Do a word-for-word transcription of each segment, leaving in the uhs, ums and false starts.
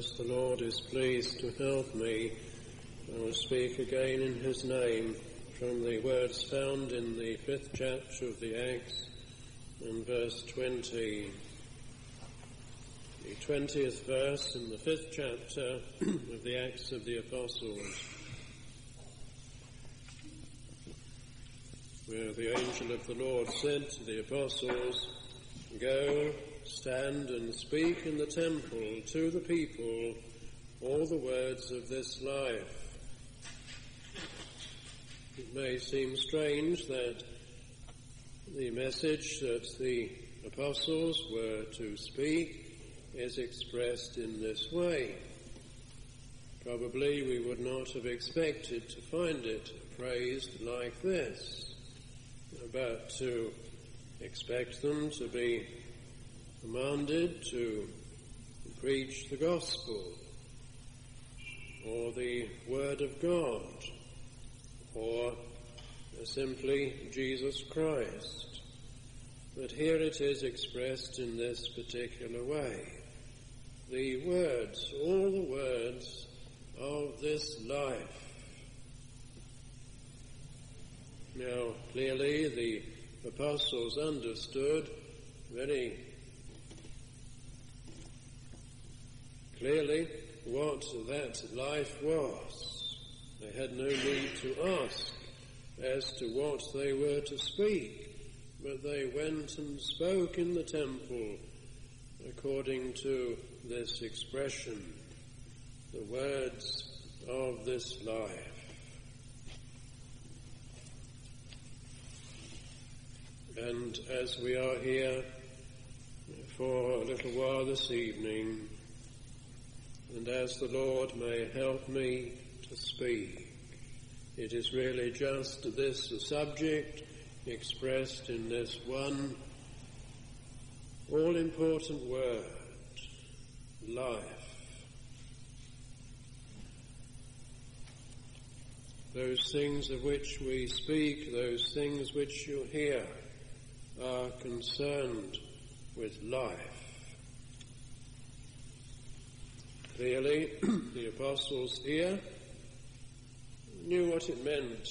As the Lord is pleased to help me, I will speak again in his name from the words found in the fifth chapter of the Acts and verse twenty. The twentieth verse in the fifth chapter of the Acts of the Apostles, where the angel of the Lord said to the apostles, "Go, stand and speak in the temple to the people all the words of this life." It may seem strange that the message that the apostles were to speak is expressed in this way. Probably we would not have expected to find it phrased like this, but to expect them to be commanded to preach the gospel, or the word of God, or simply Jesus Christ. But here it is expressed in this particular way. The words, all the words of this life. Now, clearly the apostles understood very clearly what that life was. They had no need to ask as to what they were to speak, but they went and spoke in the temple according to this expression, the words of this life. And as we are here for a little while this evening, and as the Lord may help me to speak, it is really just this subject expressed in this one all-important word, life. Those things of which we speak, those things which you hear, are concerned with life. Clearly, the apostles here knew what it meant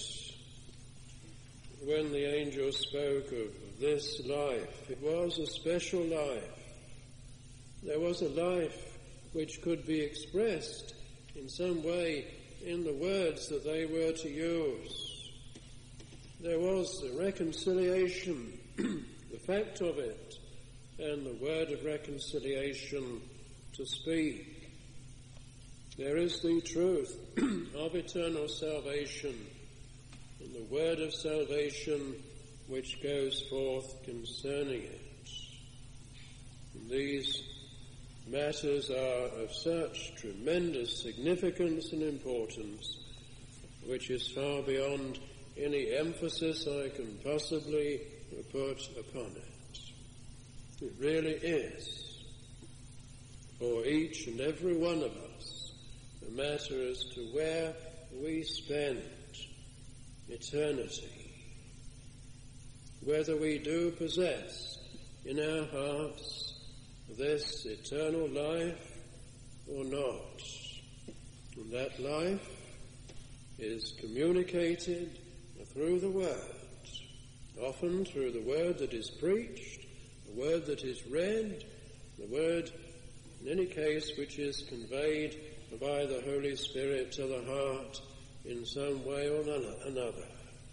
when the angel spoke of this life. It was a special life. There was a life which could be expressed in some way in the words that they were to use. There was a reconciliation, the fact of it, and the word of reconciliation to speak. There is the truth of eternal salvation, and the word of salvation which goes forth concerning it. And these matters are of such tremendous significance and importance, which is far beyond any emphasis I can possibly put upon it. It really is, for each and every one of us, a matter as to where we spend eternity, whether we do possess in our hearts this eternal life or not. And that life is communicated through the Word, often through the Word that is preached, the Word that is read, the Word, in any case, which is conveyed by the Holy Spirit to the heart in some way or another.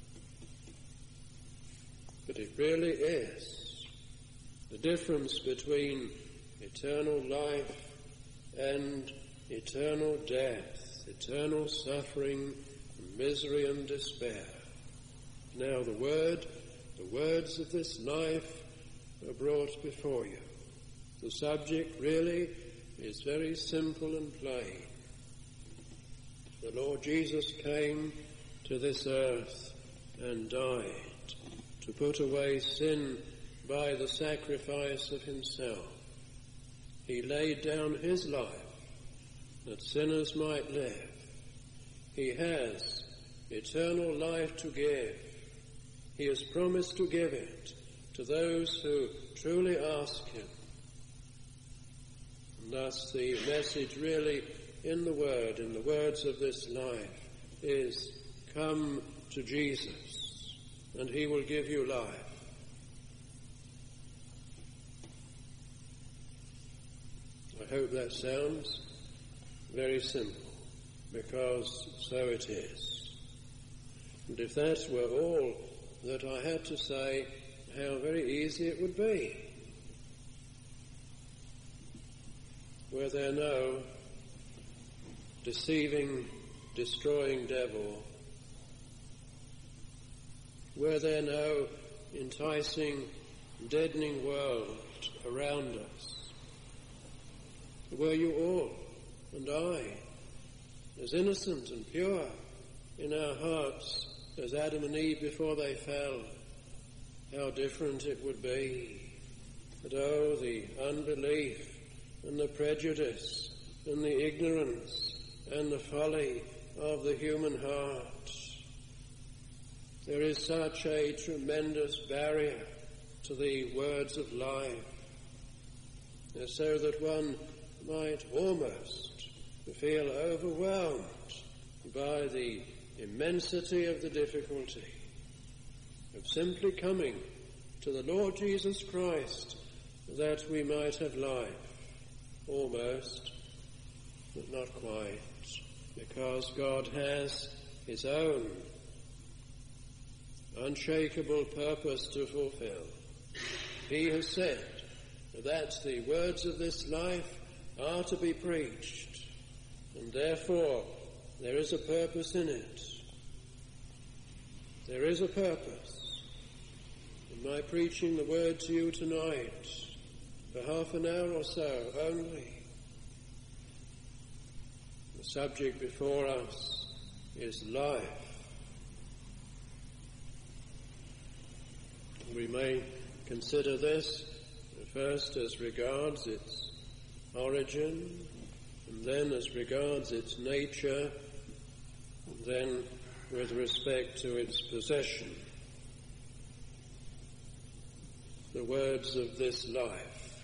But it really is the difference between eternal life and eternal death, eternal suffering, misery and despair. Now the word, the words of this life are brought before you. The subject really is very simple and plain. The Lord Jesus came to this earth and died to put away sin by the sacrifice of himself. He laid down his life that sinners might live. He has eternal life to give. He has promised to give it to those who truly ask him. And thus the message really in the word, in the words of this life, is come to Jesus and he will give you life. I hope that sounds very simple, because so it is. And if that were all that I had to say, how very easy it would be. Were there no deceiving, destroying devil? Were there no enticing, deadening world around us? Were you all, and I, as innocent and pure in our hearts as Adam and Eve before they fell, how different it would be. But oh, the unbelief and the prejudice and the ignorance and the folly of the human heart. There is such a tremendous barrier to the words of life, so that one might almost feel overwhelmed by the immensity of the difficulty of simply coming to the Lord Jesus Christ that we might have life, almost, but not quite, because God has his own unshakable purpose to fulfill. He has said that the words of this life are to be preached, and therefore there is a purpose in it. There is a purpose. In my preaching the word to you tonight, for half an hour or so only, the subject before us is life. We may consider this first as regards its origin, and then as regards its nature, and then with respect to its possession. The words of this life.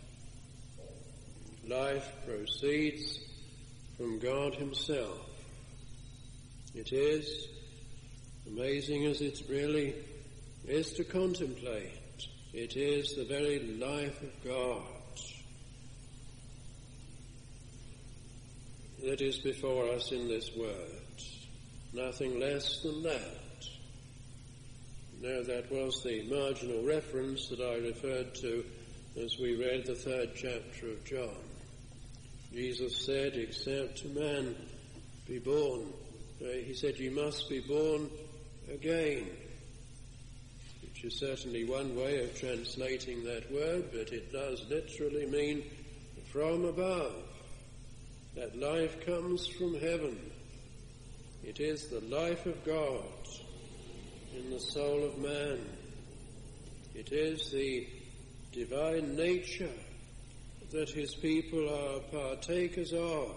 Life proceeds from God himself. It is, amazing as it really is to contemplate, it is the very life of God that is before us in this word. Nothing less than that. Now that was the marginal reference that I referred to as we read the third chapter of John. Jesus said, except a man be born, uh, he said, you must be born again, which is certainly one way of translating that word, but it does literally mean from above. That life comes from heaven. It is the life of God in the soul of man. It is the divine nature that his people are partakers of.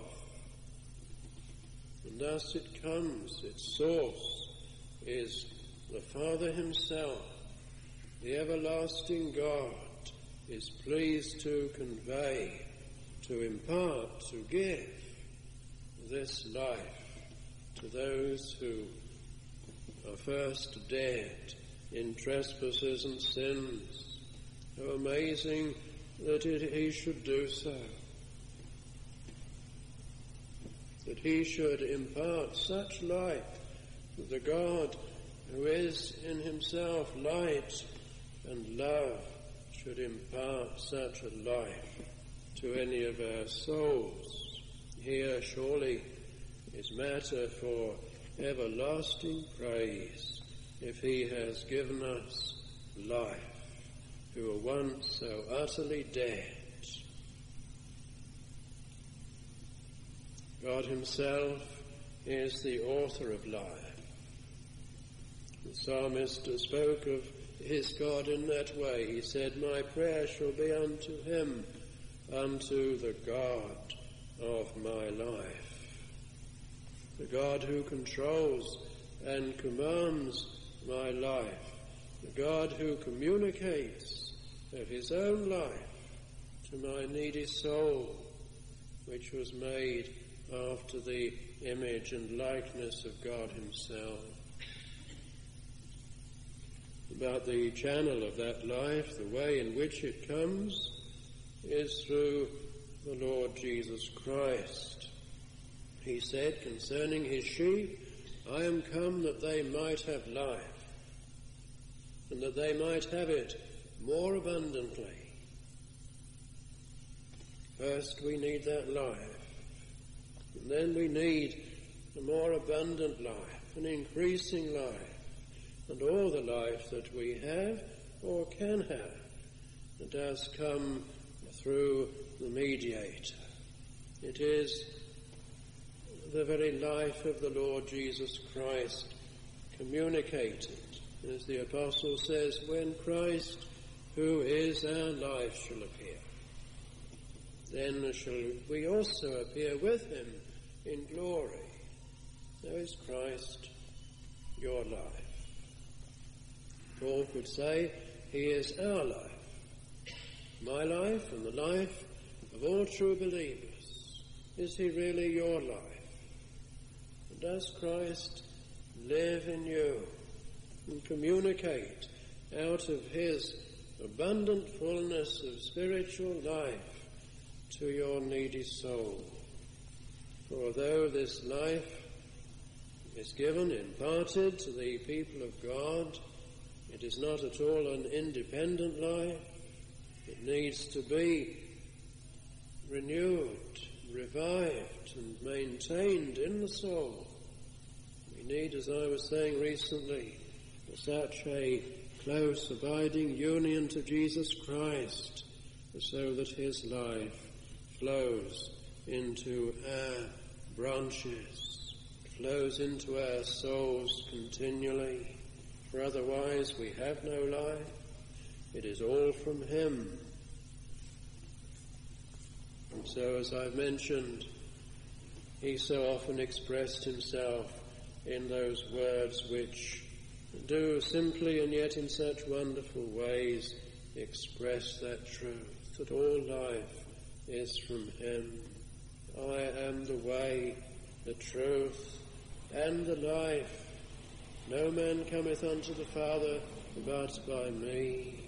And thus it comes, its source is the Father himself. The everlasting God is pleased to convey, to impart, to give this life to those who are first dead in trespasses and sins. How amazing that it, he should do so. That he should impart such life to the God who is in himself light and love, should impart such a life to any of our souls. Here surely is matter for everlasting praise, if he has given us life, who were once so utterly dead. God himself is the author of life. The psalmist spoke of his God in that way. He said, my prayer shall be unto him, unto the God of my life. The God who controls and commands my life. The God who communicates of his own life to my needy soul. which was made after the image and likeness of God himself. But the channel of that life, the way in which it comes, is through the Lord Jesus Christ. He said concerning his sheep, I am come that they might have life, and that they might have it more abundantly. First we need that life, and then we need a more abundant life, an increasing life, and all the life that we have or can have, it does come through the mediator. It is the very life of the Lord Jesus Christ communicated, as the Apostle says, when Christ, who is our life, shall appear, then shall we also appear with him in glory. So is Christ your life. Paul could say, he is our life. My life and the life of all true believers. Is he really your life? And does Christ live in you and communicate out of his abundant fullness of spiritual life to your needy soul? For though this life is given, imparted to the people of God, it is not at all an independent life. It needs to be renewed, revived, and maintained in the soul. We need, as I was saying recently, such a close, abiding union to Jesus Christ, so that his life flows into our branches, flows into our souls continually. For otherwise we have no life. It is all from him. And so, as I've mentioned, he so often expressed himself in those words which do simply and yet in such wonderful ways express that truth, that all life is from him. I am the way, the truth, and the life. No man cometh unto the Father but by me.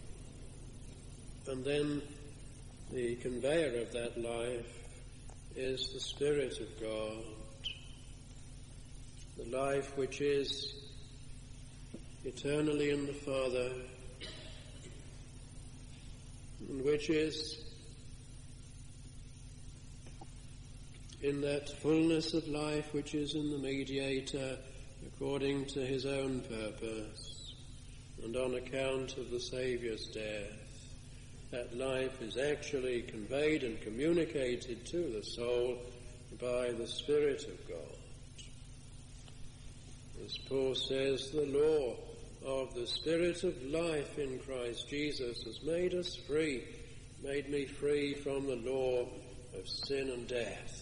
And then the conveyor of that life is the Spirit of God, the life which is eternally in the Father, and which is in that fullness of life which is in the mediator, according to his own purpose, and on account of the Saviour's death. That life is actually conveyed and communicated to the soul by the Spirit of God. As Paul says, the law of the Spirit of life in Christ Jesus has made us free, made me free from the law of sin and death.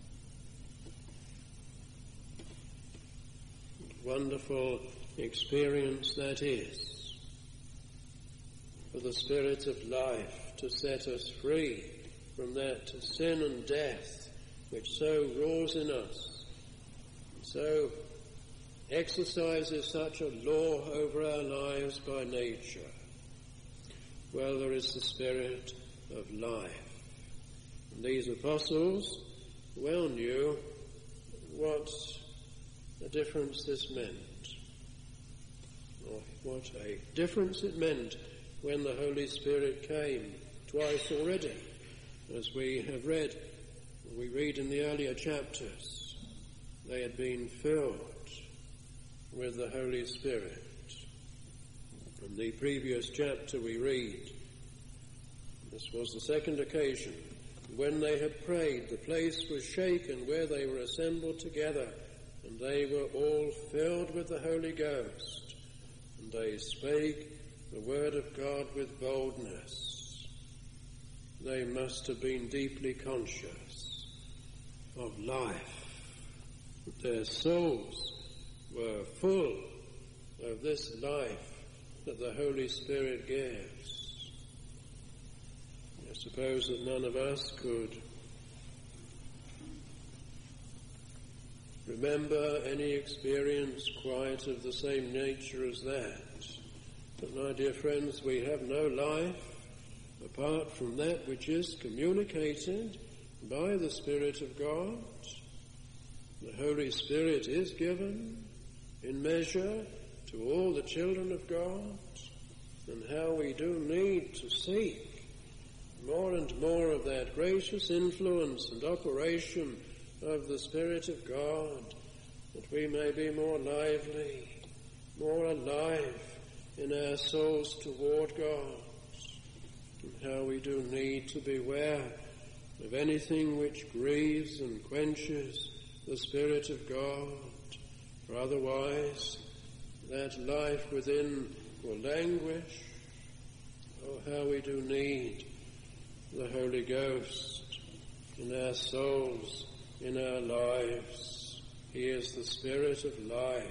Wonderful experience that is, for the Spirit of life to set us free from that sin and death which so roars in us, so exercises such a law over our lives by nature. Well, there is the Spirit of life. And these apostles well knew what a difference this meant, or what a difference it meant when the Holy Spirit came twice already, as we have read, we read in the earlier chapters. They had been filled with the Holy Spirit. In the previous chapter we read, this was the second occasion, when they had prayed, the place was shaken where they were assembled together, and they were all filled with the Holy Ghost, and they spake the word of God with boldness. They must have been deeply conscious of life. Their souls were full of this life that the Holy Spirit gives. I suppose that none of us could remember any experience quite of the same nature as that. But my dear friends, we have no life apart from that which is communicated by the Spirit of God. The Holy Spirit is given in measure to all the children of God, and how we do need to seek more and more of that gracious influence and operation of the Spirit of God, that we may be more lively, more alive in our souls toward God, and how we do need to beware of anything which grieves and quenches the Spirit of God, for otherwise that life within will languish. Oh, how we do need the Holy Ghost in our souls, in our lives. He is the Spirit of life.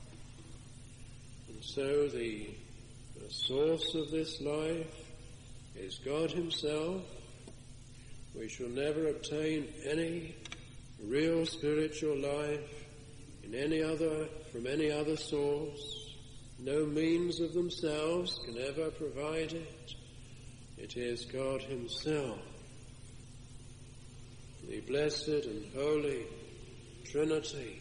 And so the, the source of this life is God Himself. We shall never obtain any real spiritual life in any other, from any other source. No means of themselves can ever provide it. It is God Himself, the blessed and holy Trinity,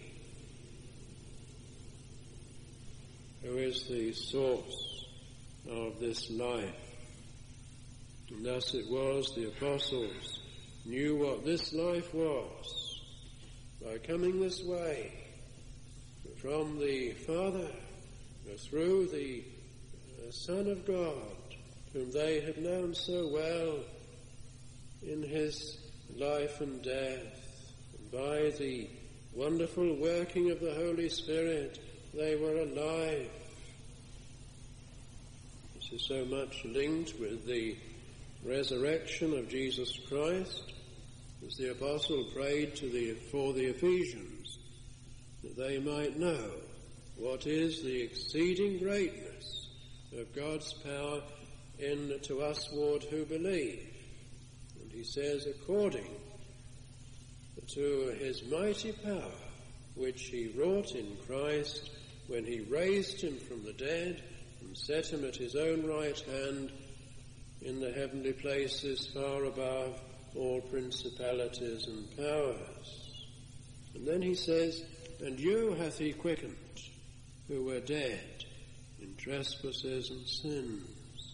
who is the source of this life. And thus it was the apostles knew what this life was by coming this way from the Father through the uh, Son of God, whom they had known so well in His life and death. And by the wonderful working of the Holy Spirit, they were alive. This is so much linked with the resurrection of Jesus Christ, as the apostle prayed to the, for the Ephesians, that they might know what is the exceeding greatness of God's power in to usward who believe. And he says, according to His mighty power, which He wrought in Christ when He raised Him from the dead and set Him at His own right hand in the heavenly places far above all principalities and powers. And then he says, and you hath He quickened, who were dead in trespasses and sins.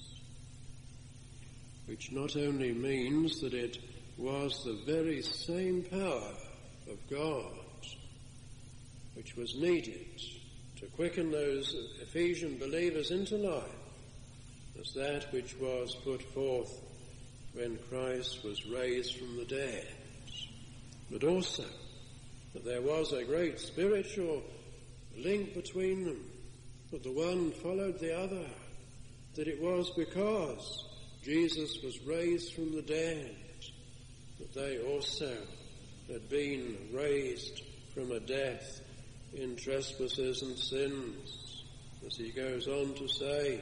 Which not only means that it was the very same power of God which was needed to quicken those Ephesian believers into life as that which was put forth when Christ was raised from the dead, but also that there was a great spiritual link between them, that the one followed the other, that it was because Jesus was raised from the dead that they also had been raised from a death in trespasses and sins, as he goes on to say,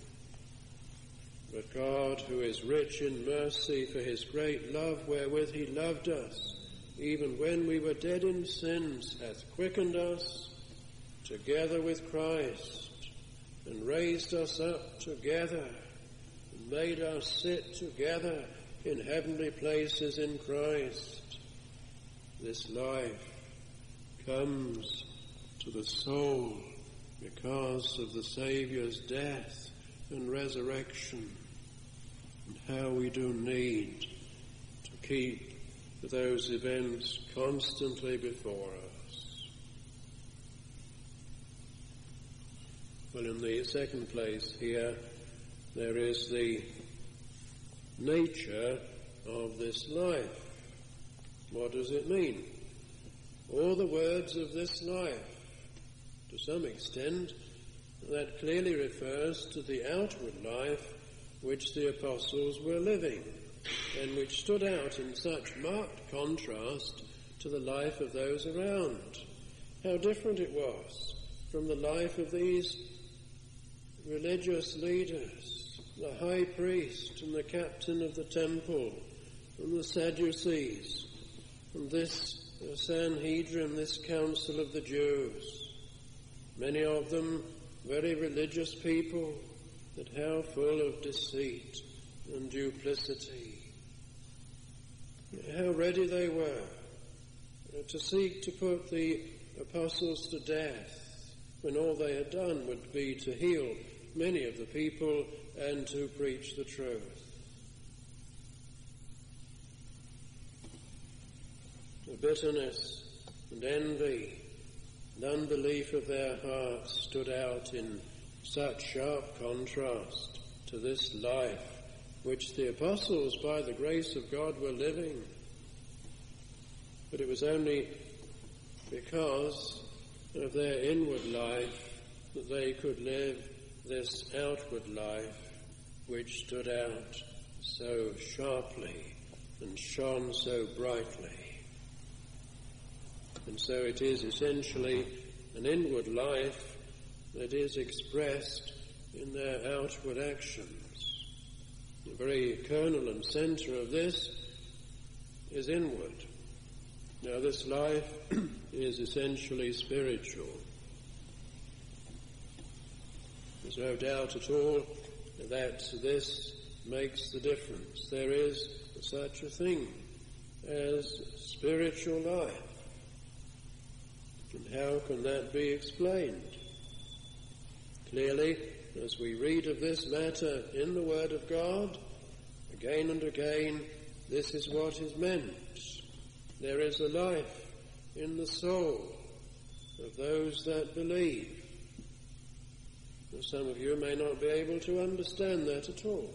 but God, who is rich in mercy for His great love wherewith He loved us, even when we were dead in sins, hath quickened us together with Christ, and raised us up together, and made us sit together in heavenly places in Christ. This life comes to the soul because of the Saviour's death and resurrection, and how we do need to keep those events constantly before us. Well, in the second place here, there is the nature of this life. What does it mean? All the words of this life, to some extent, that clearly refers to the outward life which the apostles were living, and which stood out in such marked contrast to the life of those around. How different it was from the life of these religious leaders, the high priest and the captain of the temple, and the Sadducees, and this the Sanhedrin, this council of the Jews, many of them very religious people, but how full of deceit and duplicity. How ready they were to seek to put the apostles to death, when all they had done would be to heal many of the people and to preach the truth. The bitterness and envy and unbelief of their hearts stood out in such sharp contrast to this life which the apostles, by the grace of God, were living. But it was only because of their inward life that they could live this outward life which stood out so sharply and shone so brightly. And so it is essentially an inward life that is expressed in their outward actions. The very kernel and centre of this is inward. Now this life is essentially spiritual. There's no doubt at all that this makes the difference. There is such a thing as spiritual life. And how can that be explained? Clearly, as we read of this matter in the Word of God, again and again, this is what is meant. There is a life in the soul of those that believe. Now, some of you may not be able to understand that at all.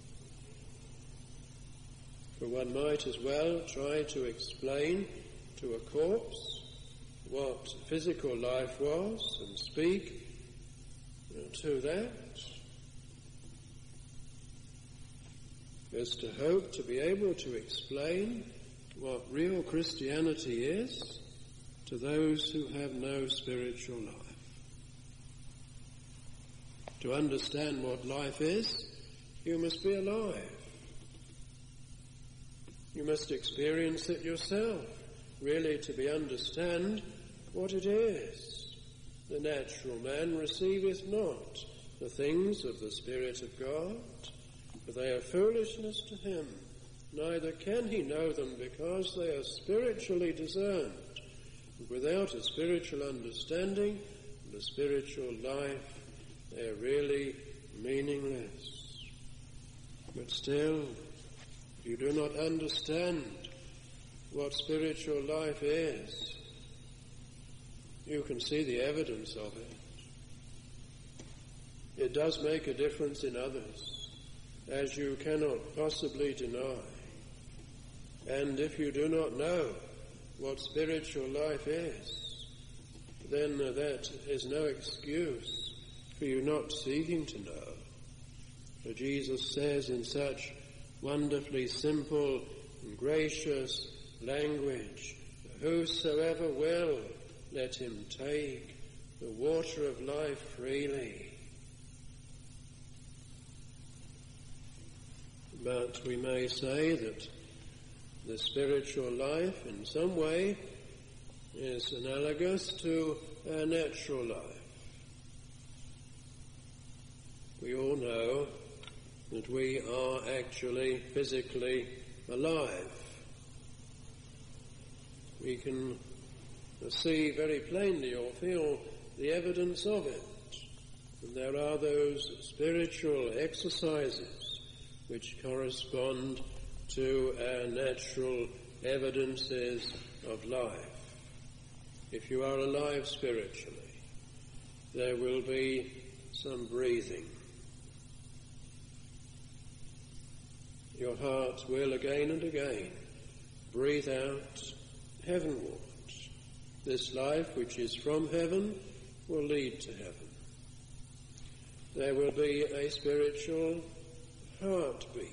For one might as well try to explain to a corpse what physical life was and speak you know, to that, as to hope to be able to explain what real Christianity is to those who have no spiritual life. To understand what life is, you must be alive. You must experience it yourself, really to be understand what it is. The natural man receiveth not the things of the Spirit of God, for they are foolishness to him. Neither can he know them, because they are spiritually discerned. And without a spiritual understanding and a spiritual life, they are really meaningless. But still, if you do not understand what spiritual life is, you can see the evidence of it. It does make a difference in others, as you cannot possibly deny. And if you do not know what spiritual life is, then uh, that is no excuse for you not seeking to know. For Jesus says in such wonderfully simple and gracious language, whosoever will, let him take the water of life freely. But we may say that the spiritual life in some way is analogous to our natural life. We all know that we are actually physically alive. We can see very plainly or feel the evidence of it. And there are those spiritual exercises which correspond to our natural evidences of life. If you are alive spiritually, there will be some breathing. Your heart will again and again breathe out heavenward. This life which is from heaven will lead to heaven. There will be a spiritual heartbeat.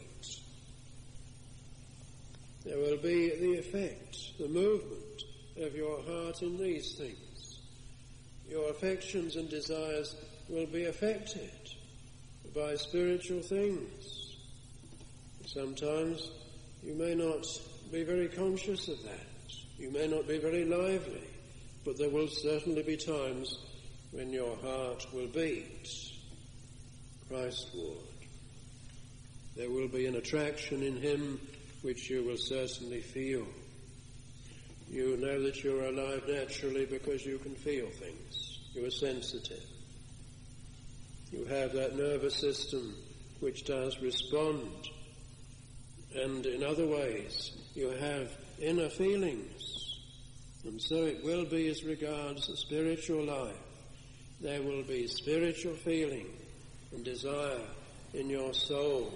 There will be the effect, the movement of your heart in these things. Your affections and desires will be affected by spiritual things. Sometimes you may not be very conscious of that. You may not be very lively, but there will certainly be times when your heart will beat Christward. There will be an attraction in him which you will certainly feel. You know that you're alive naturally because you can feel things. You are sensitive. You have that nervous system which does respond. And in other ways, you have inner feelings. And so it will be as regards the spiritual life. There will be spiritual feeling and desire in your soul.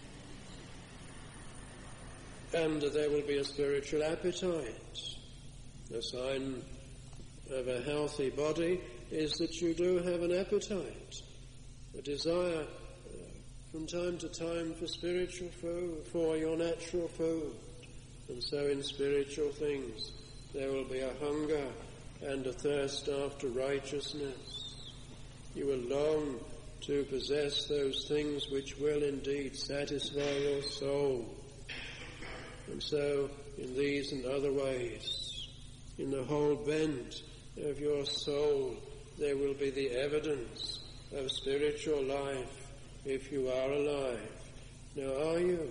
And there will be a spiritual appetite. The sign of a healthy body is that you do have an appetite, a desire uh, from time to time for spiritual food, for your natural food. And so in spiritual things there will be a hunger and a thirst after righteousness. You will long to possess those things which will indeed satisfy your soul. And so, in these and other ways, in the whole bent of your soul, there will be the evidence of spiritual life if you are alive. Now, are you?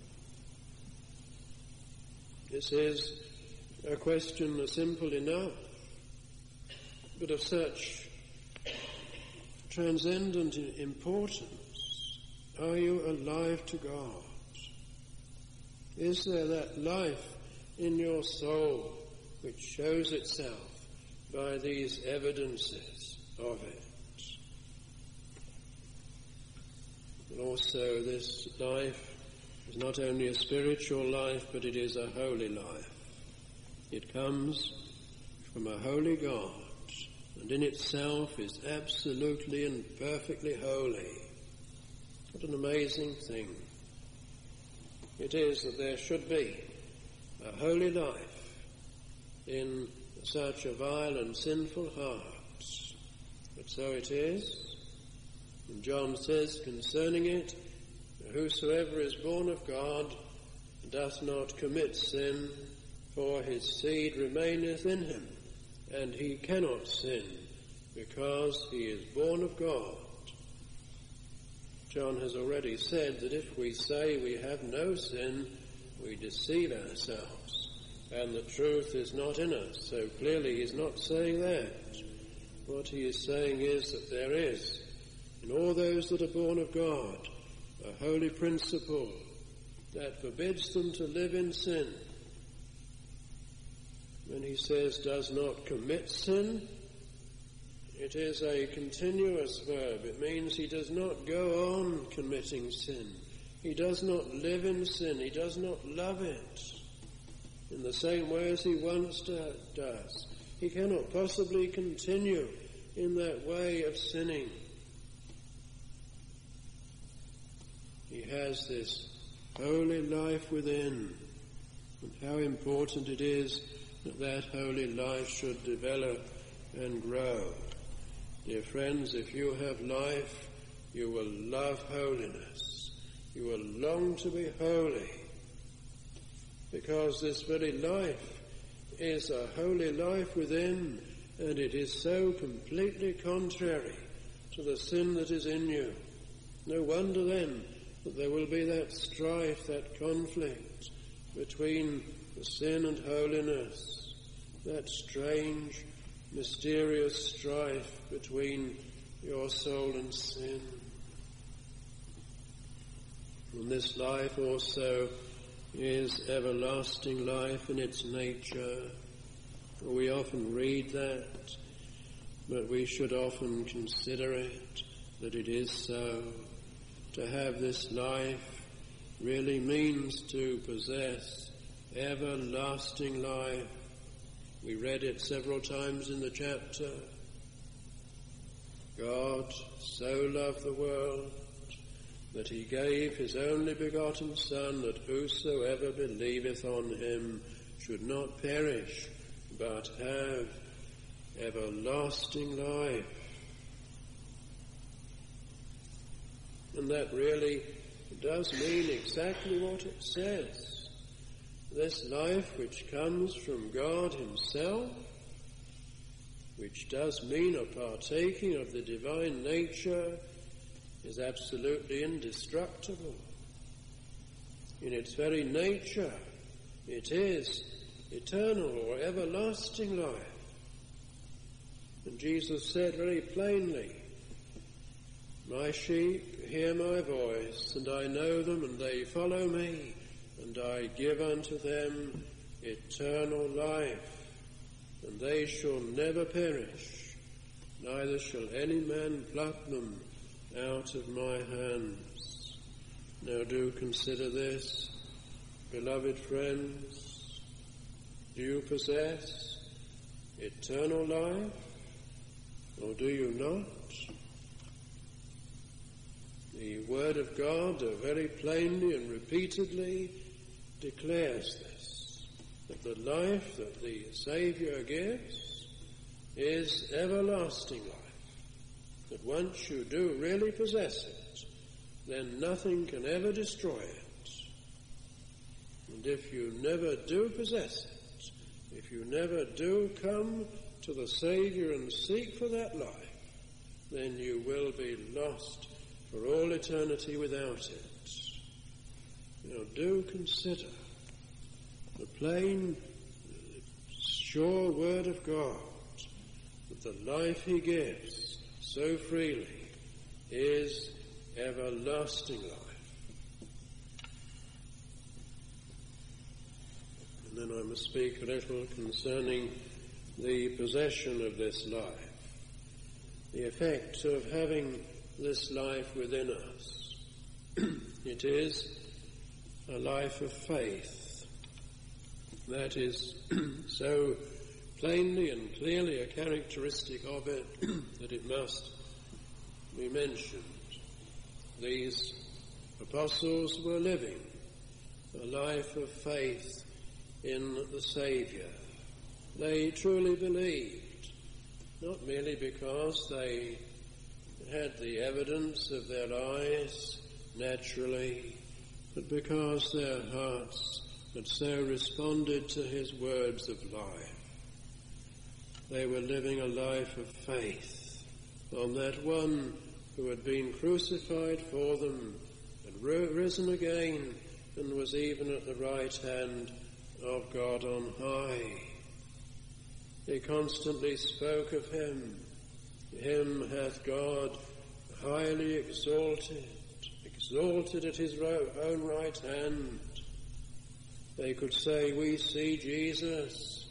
This is a question simple enough, but of such transcendent importance. Are you alive to God? Is there that life in your soul which shows itself by these evidences of it? And also this life is not only a spiritual life, but it is a holy life. It comes from a holy God, and in itself is absolutely and perfectly holy. What an amazing thing it is that there should be a holy life in such a vile and sinful heart. But so it is. And John says concerning it, whosoever is born of God doth not commit sin, for his seed remaineth in him, and he cannot sin, because he is born of God. John has already said that if we say we have no sin, we deceive ourselves, and the truth is not in us. So clearly he's not saying that. What he is saying is that there is, in all those that are born of God, a holy principle that forbids them to live in sin. When he says does not commit sin, it is a continuous verb. It means he does not go on committing sin. He does not live in sin. He does not love it in the same way as he once does. He cannot possibly continue in that way of sinning. He has this holy life within, and how important it is that that holy life should develop and grow. Dear friends, if you have life, you will love holiness. You will long to be holy, because this very life is a holy life within, and it is so completely contrary to the sin that is in you. No wonder then that there will be that strife, that conflict between the sin and holiness, that strange, mysterious strife between your soul and sin. And this life also is everlasting life in its nature. We often read that, but we should often consider it, that it is so. To have this life really means to possess everlasting life. We read it several times in the chapter. God so loved the world that he gave his only begotten Son, that whosoever believeth on him should not perish, but have everlasting life. And that really does mean exactly what it says. this life which comes from God himself, which does mean a partaking of the divine nature, is absolutely indestructible. In its very nature, it is eternal or everlasting life. And Jesus said very plainly, "My sheep hear my voice, and I know them, and they follow me, and I give unto them eternal life, and they shall never perish, neither shall any man pluck them out of my hands." Now do consider this, beloved friends. Do you possess eternal life, or do you not? The Word of God very plainly and repeatedly declares this, that the life that the Saviour gives is everlasting life, that once you do really possess it, then nothing can ever destroy it. And if you never do possess it, if you never do come to the Saviour and seek for that life, then you will be lost for all eternity without it. Now do consider the plain, sure Word of God, that the life he gives so freely is everlasting life. And then I must speak a little concerning the possession of this life, the effect of having this life within us. It is a life of faith. That is so plainly and clearly a characteristic of it that it must be mentioned. These apostles were living a life of faith in the Saviour. They truly believed, not merely because they had the evidence of their eyes naturally, but because their hearts had so responded to his words of life. They were living a life of faith on that one who had been crucified for them and risen again and was even at the right hand of God on high. They constantly spoke of him. Him hath God highly exalted, exalted at his own right hand. They could say, "We see Jesus,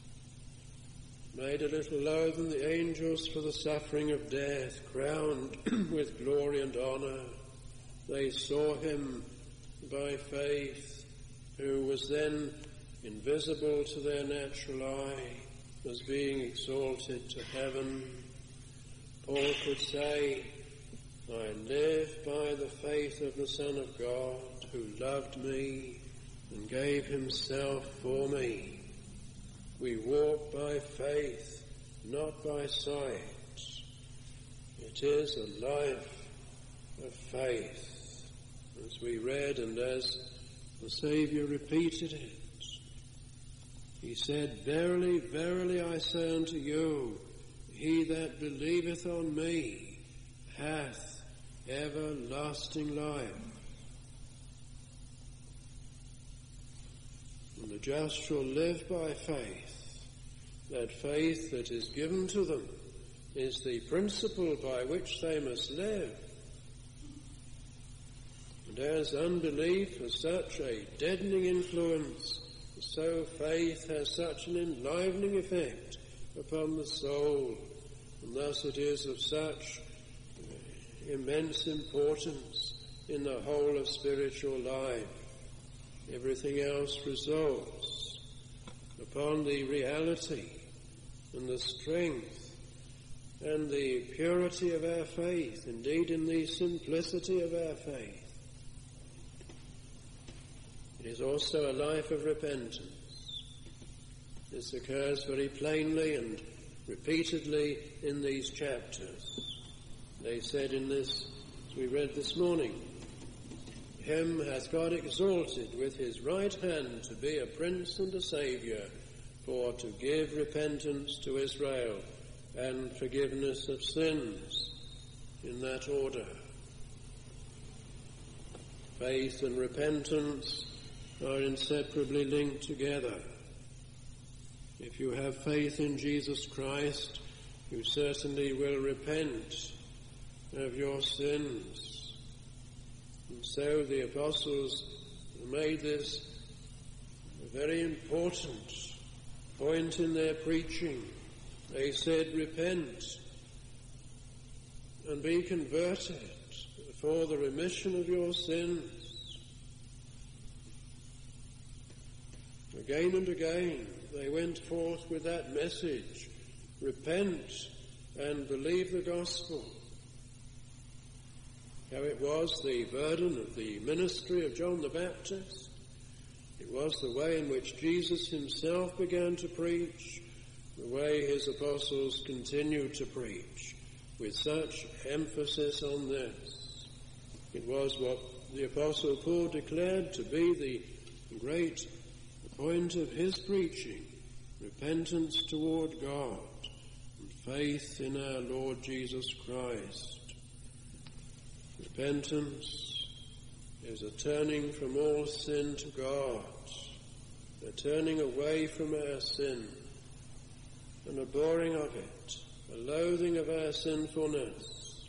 made a little lower than the angels for the suffering of death, crowned with glory and honor." They saw him by faith, who was then invisible to their natural eye, as being exalted to heaven. Paul could say, "I live by the faith of the Son of God, who loved me and gave himself for me." We walk by faith, not by sight. It is a life of faith, as we read and as the Saviour repeated it. He said, "Verily, verily, I say unto you, he that believeth on me hath everlasting life." And the just shall live by faith. That faith that is given to them is the principle by which they must live. And as unbelief has such a deadening influence, so faith has such an enlivening effect upon the soul, and thus it is of such immense importance in the whole of spiritual life. Everything else results upon the reality and the strength and the purity of our faith, indeed in the simplicity of our faith. It is also a life of repentance. This occurs very plainly and repeatedly in these chapters. They said in this, as we read this morning, him hath God exalted with his right hand to be a prince and a saviour, for to give repentance to Israel and forgiveness of sins, in that order. Faith and repentance are inseparably linked together. If you have faith in Jesus Christ, you certainly will repent of your sins. And so the apostles made this a very important point in their preaching. They said, repent and be converted for the remission of your sins. Again and again they went forth with that message, repent and believe the gospel. How it was the burden of the ministry of John the Baptist. It was the way in which Jesus himself began to preach, the way his apostles continued to preach, with such emphasis on this. It was what the Apostle Paul declared to be the great point of his preaching, repentance toward God and faith in our Lord Jesus Christ. Repentance is a turning from all sin to God, a turning away from our sin, an abhorring of it, a loathing of our sinfulness.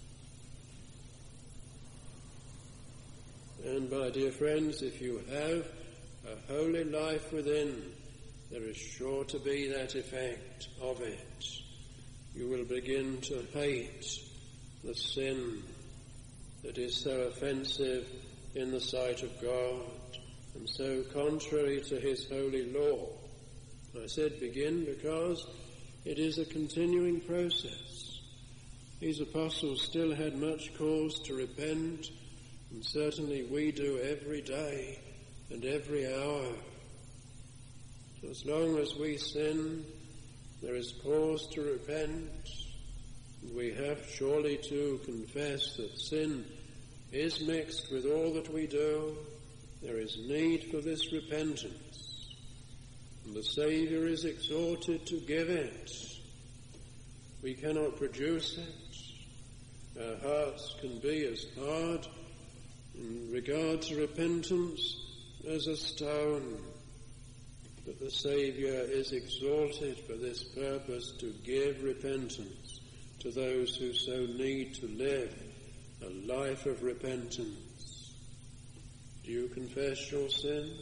And my dear friends, if you have a holy life within, there is sure to be that effect of it. You will begin to hate the sin that is so offensive in the sight of God and so contrary to his holy law. I said begin because it is a continuing process. These apostles still had much cause to repent, and certainly we do every day and every hour. So as long as we sin, there is cause to repent. We have surely to confess that sin is mixed with all that we do. There is need for this repentance, and the Saviour is exhorted to give it. We cannot produce it. Our hearts can be as hard in regard to repentance as a stone, but the Saviour is exalted for this purpose, to give repentance to those who so need to live a life of repentance. Do you confess your sin?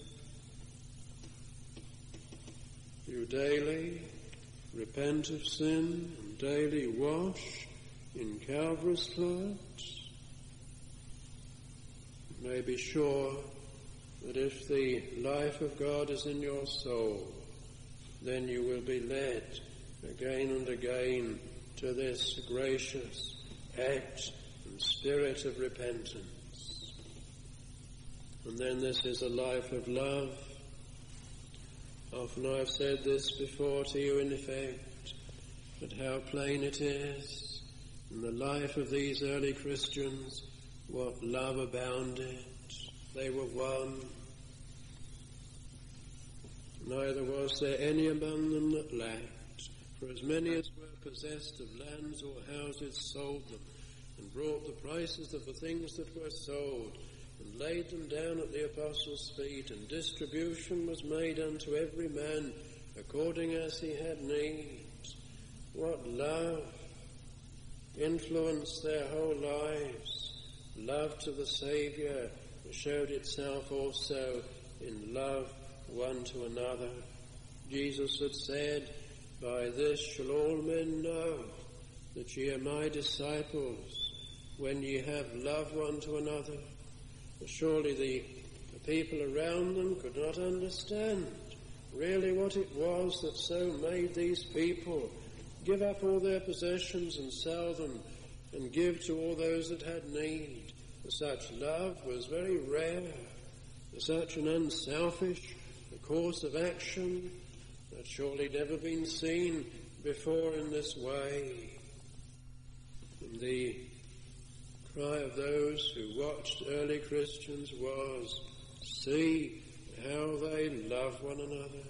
Do you daily repent of sin and daily wash in Calvary's blood? You may be sure that if the life of God is in your soul, then you will be led again and again to this gracious act and spirit of repentance. And then this is a life of love. Often I've said this before to you in effect, but how plain it is in the life of these early Christians, what love abounded. They were one. Neither was there any among them that lacked, for as many as were possessed of lands or houses sold them, and brought the prices of the things that were sold, and laid them down at the apostles' feet, and distribution was made unto every man according as he had need. What love influenced their whole lives. Love to the Saviour showed itself also in love one to another. Jesus had said, by this shall all men know that ye are my disciples, when ye have love one to another. Surely the, the people around them could not understand really what it was that so made these people give up all their possessions and sell them and give to all those that had need. Such love was very rare. Such an unselfish course of action had surely never been seen before in this way. And the The cry of those who watched early Christians was, see how they love one another.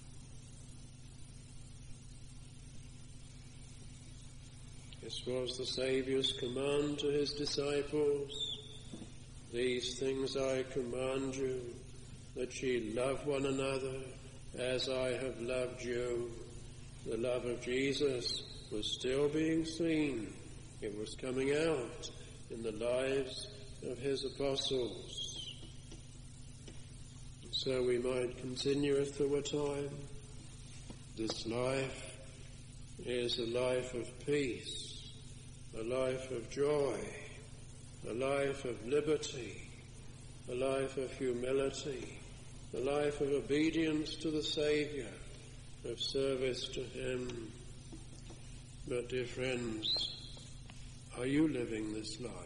This was the Saviour's command to his disciples. These things I command you, that ye love one another as I have loved you. The love of Jesus was still being seen. It was coming out in the lives of his apostles. And so we might continue if there were time. This life is a life of peace, a life of joy, a life of liberty, a life of humility, a life of obedience to the Saviour, of service to him. But dear friends, are you living this life?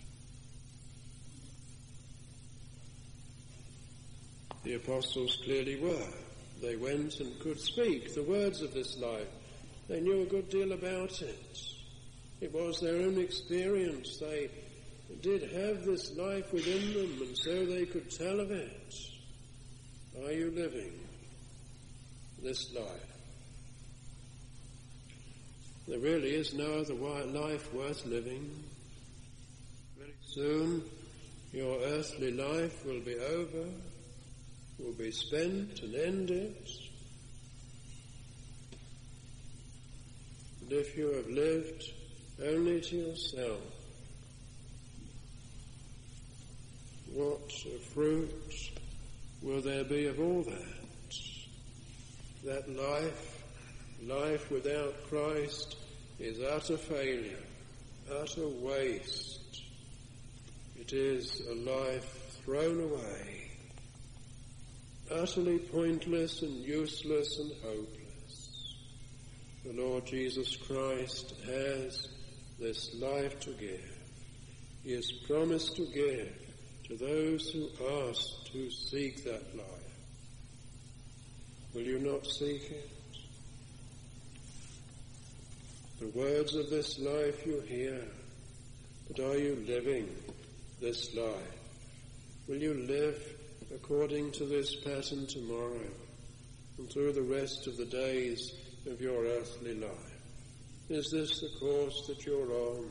The apostles clearly were. They went and could speak the words of this life. They knew a good deal about it. It was their own experience. They did have this life within them, and so they could tell of it. Are you living this life? There really is no other life worth living. Very soon your earthly life will be over, will be spent and ended. And if you have lived only to yourself, what fruit will there be of all that? That life, life without Christ, is utter failure, utter waste. It is a life thrown away, utterly pointless and useless and hopeless. The Lord Jesus Christ has this life to give. He has promised to give to those who ask to seek that life. Will you not seek it? The words of this life you hear, but are you living this life? Will you live according to this pattern tomorrow and through the rest of the days of your earthly life? Is this the course that you're on?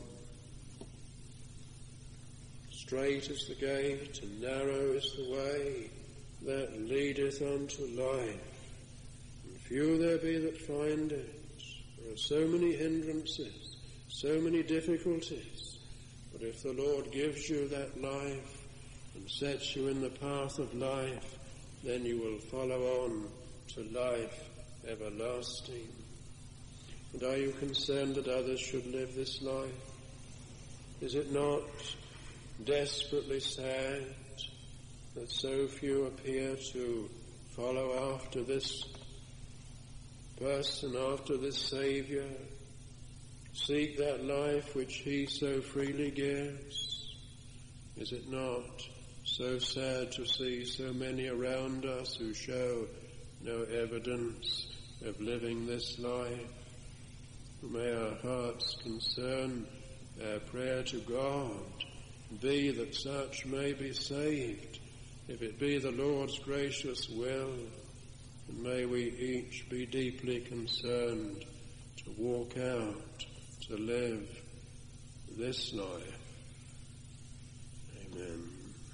Straight is the gate and narrow is the way that leadeth unto life, and few there be that find it. There are so many hindrances, so many difficulties, but if the Lord gives you that life and sets you in the path of life, then you will follow on to life everlasting. And are you concerned that others should live this life? Is it not desperately sad that so few appear to follow after this person, after this Saviour, seek that life which he so freely gives? Is it not so sad to see so many around us who show no evidence of living this life? May our hearts concern, our prayer to God, be that such may be saved, if it be the Lord's gracious will. And may we each be deeply concerned to walk out, to live this life. Amen.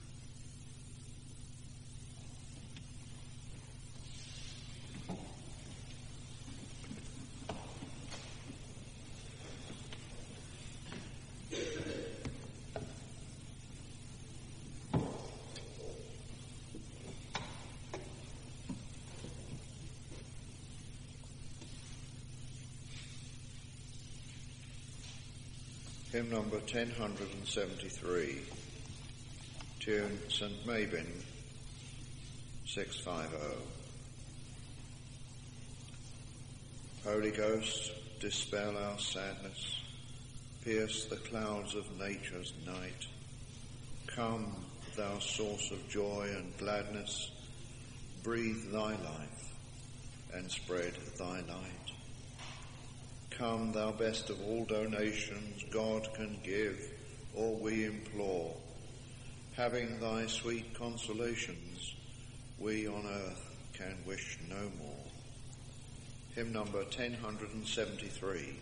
Hymn number ten seventy-three, tune Saint Mabin, six fifty. Holy Ghost, dispel our sadness, pierce the clouds of nature's night. Come, thou source of joy and gladness, breathe thy life and spread thy light. Come, thou best of all donations God can give, or we implore. Having thy sweet consolations, we on earth can wish no more. Hymn number ten seventy-three.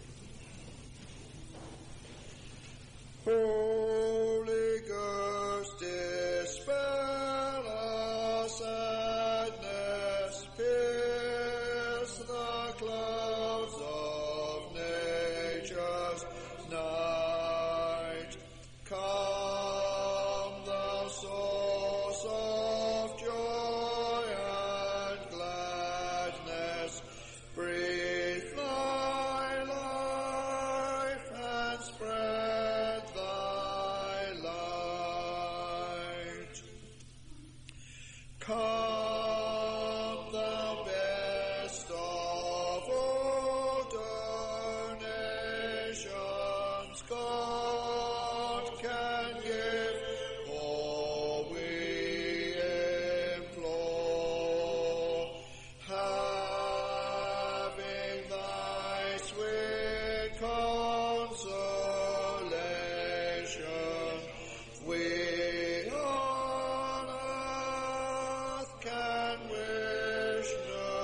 Holy Ghost, dispel our sadness, pierce the clouds of nature's night. Come, thou source of joy and gladness, breathe thy life and spread thy light. Come, thou best of all donations God can give, all we implore. Having thy sweet consolation, we on earth can wish no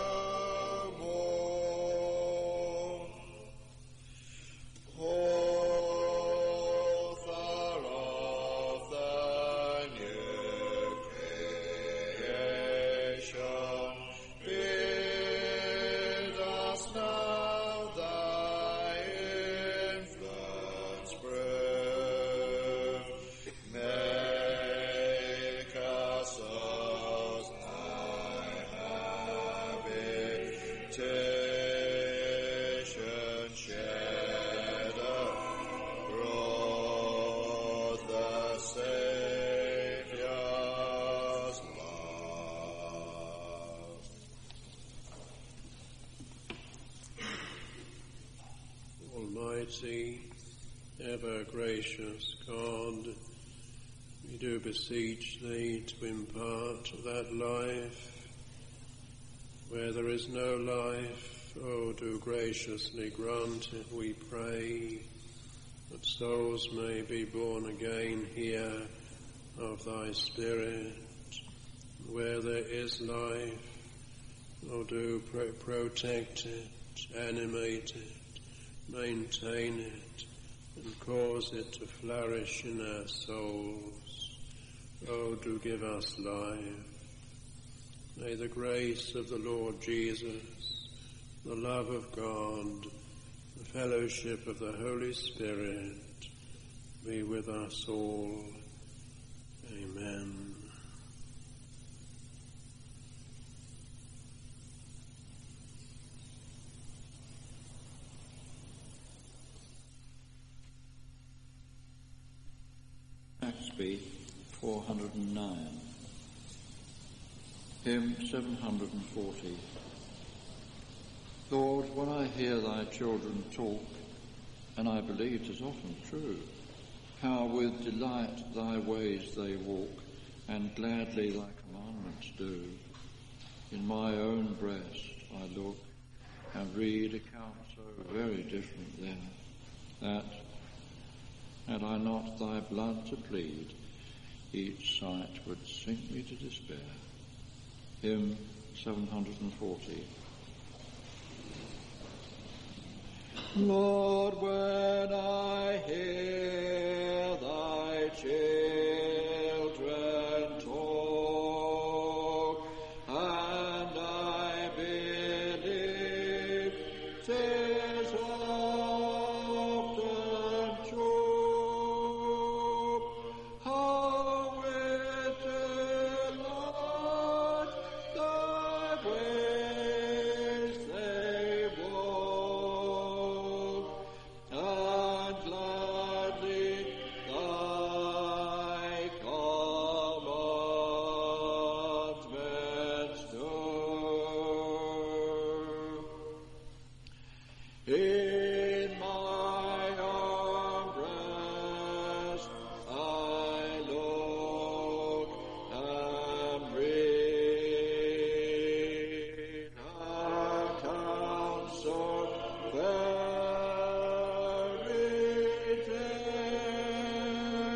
more. Author of the new creation, bid us now thy influence prove. Make us as thy habitation, shed abroad the Saviour's love. Almighty, ever gracious God, we do beseech thee to impart that life where there is no life. Oh, do graciously grant it, we pray, that souls may be born again here of thy Spirit. Where there is life, oh, do pro- protect it, animate it, maintain it, and cause it to flourish in our souls. Oh, do give us life. May the grace of the Lord Jesus, the love of God, the fellowship of the Holy Spirit be with us all. Amen. Saxby four hundred nine. Hymn seven hundred forty. Lord, when I hear thy children talk, and I believe 'tis often true, how with delight thy ways they walk, and gladly thy commandments do. In my own breast I look, and read accounts so very different there, that, had I not thy blood to plead, each sight would sink me to despair. Hymn seven hundred forty. Lord, when I hear thy children talk, and I believe 'tis often true, how with delight thy ways they walk, and gladly thy commandments do. In my own breast I look and read accounts so very different,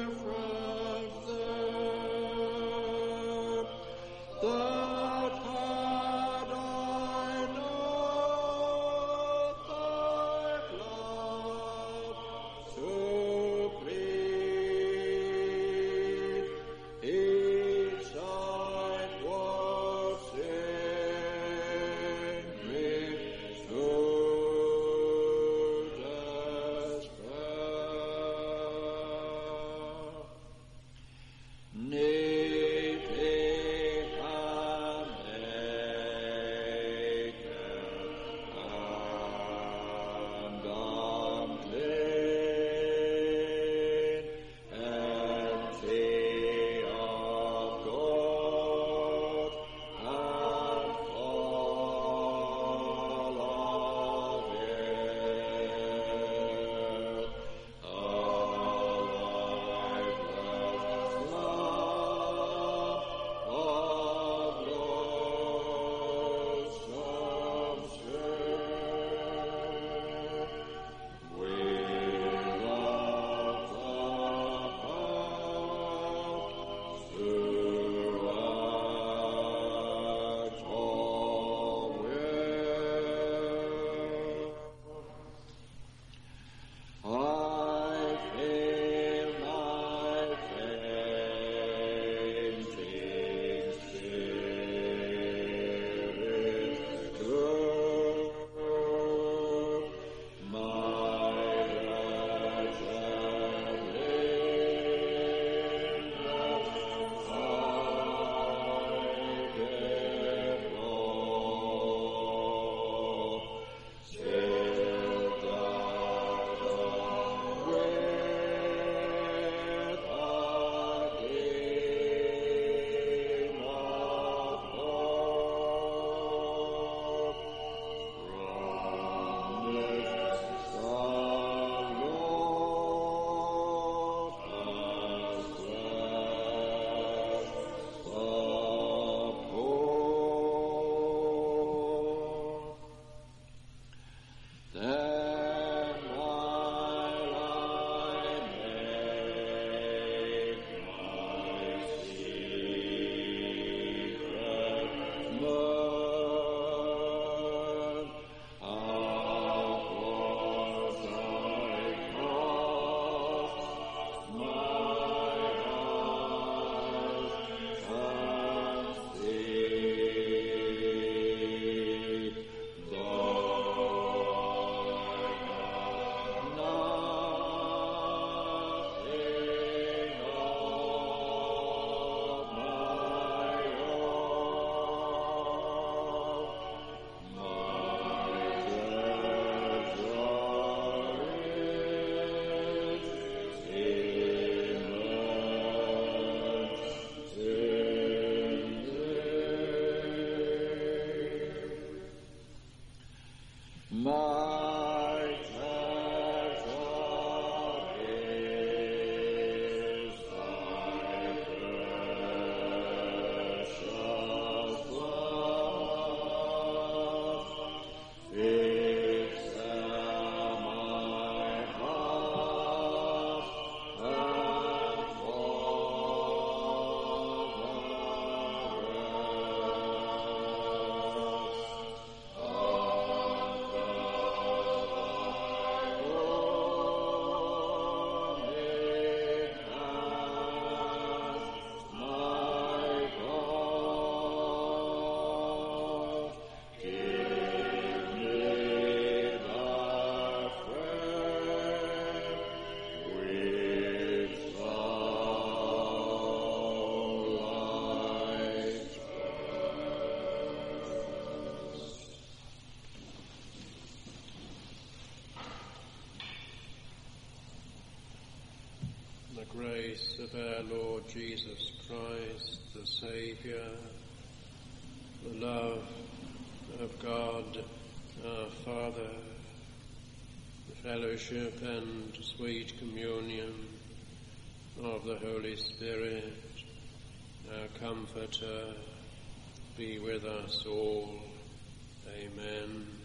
grace of our Lord Jesus Christ, the Saviour, the love of God our Father, the fellowship and sweet communion of the Holy Spirit, our Comforter, be with us all. Amen.